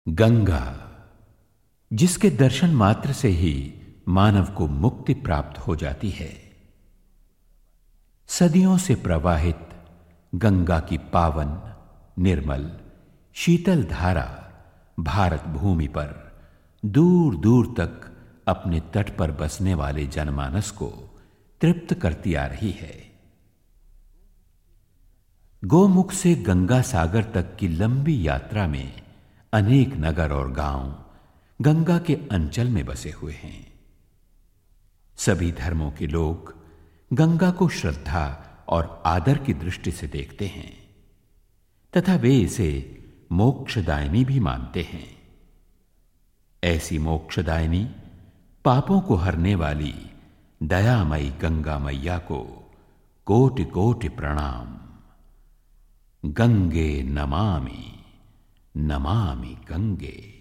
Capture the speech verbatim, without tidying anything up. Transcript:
गंगा, जिसके दर्शन मात्र से ही मानव को मुक्ति प्राप्त हो जाती है। सदियों से प्रवाहित गंगा की पावन, निर्मल, शीतल धारा भारत भूमि पर दूर दूर तक अपने तट पर बसने वाले जनमानस को तृप्त करती आ रही है। गोमुख से गंगा सागर तक की लंबी यात्रा में अनेक नगर और गांव गंगा के अंचल में बसे हुए हैं। सभी धर्मों के लोग गंगा को श्रद्धा और आदर की दृष्टि से देखते हैं तथा वे इसे मोक्षदायिनी भी मानते हैं। ऐसी मोक्षदायिनी, पापों को हरने वाली दयामयी गंगा मैया को कोटि कोटि प्रणाम। गंगे नमामि, नमामि गंगे।